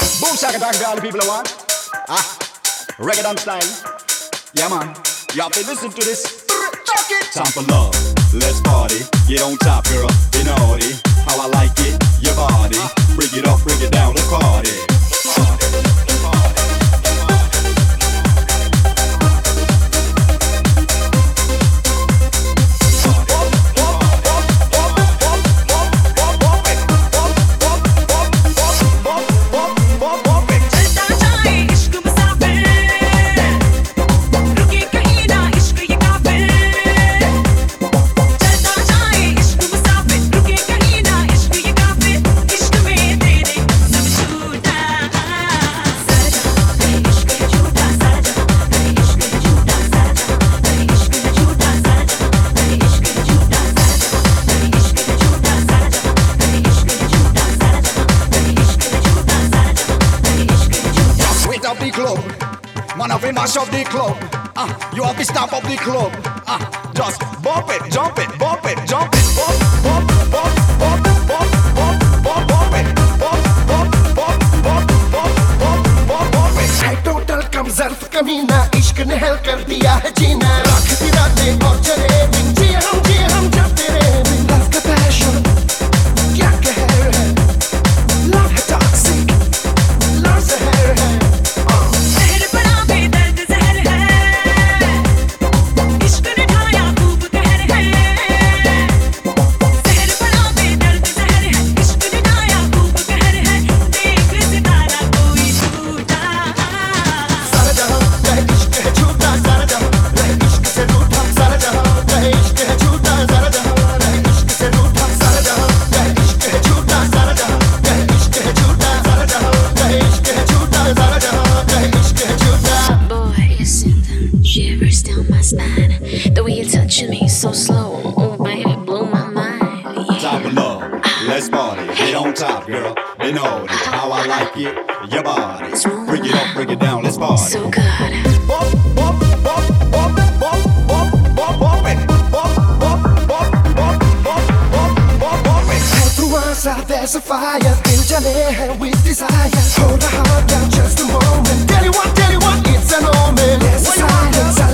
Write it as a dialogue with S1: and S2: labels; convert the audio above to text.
S1: Boom shaka dang, all the people I want. Ah, reggae dance style. Yeah man, you have to listen to this. Chuck it. Time for love, let's party. Get on top, girl, be naughty. How I like it, your body. Break it up, break it down, let's party. Man, I feel mash up the club. You have to stamp up the club. Just bump it, jump it, bump it, jump it, bump, bump, bump, bump, bump, bump, bump, bump it, bump, bump, bump, bump, bump, bump, bump, bump it.
S2: है total कम ज़र्फ कमीना इश्क ने हल कर दिया है जीना रख दी रातें और चले दिन जी हम जब तेरे बिन लव का पैशन क्या कहर है लव है टॉक्सिक लव जहर है
S3: Shivers down my spine. The way you're touching me so slow. Oh baby, blow my mind. Yeah.
S1: Time for love, let's party. Get on top, girl, be naughty. How I like it, your body. Break it up, break it down, let's party.
S3: So good.
S1: Bump, bump, bump, bump, bump, bump, bump, bump it. Bump, bump, bump, bump, bump, bump, bump, bump it.
S2: है तू आसा there's a fire दिल जले है with desire hold the heart down just a moment tell you what it's an omen there's a silence